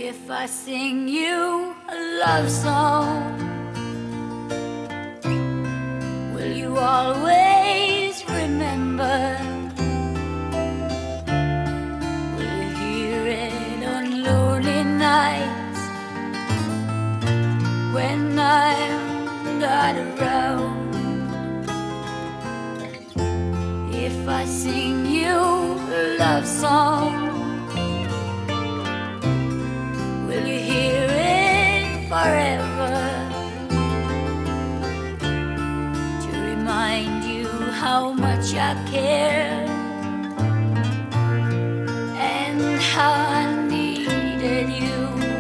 If I sing you a love song, will you always remember? Will you hear it on lonely nights when I'm not around? If I sing you a love song, will you hear it forever? To remind you how much I care and how I needed you.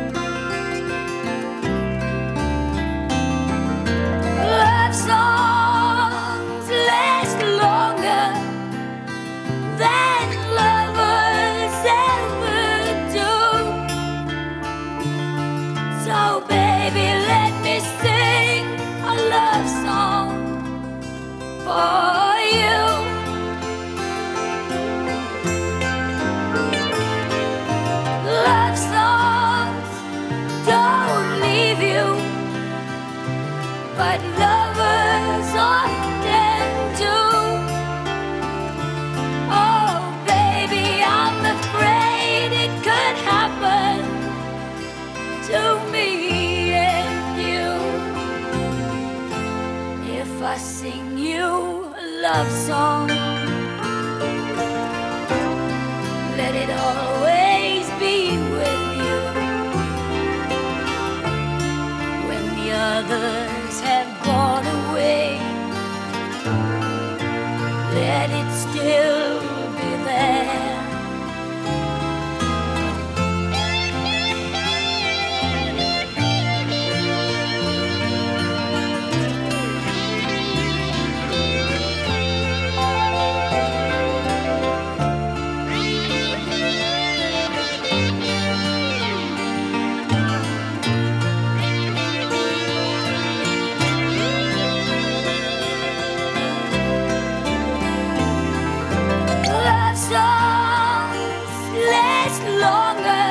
Love songs last longer than lovers ever do. So baby, let me sing a love song for you. Love songs don't leave you, but lovers often do. Oh baby, I'm afraid it could happen to me and you. If I sing you a love song, let it always be with you. When the others have gone away, let it still be there. Love songs last longer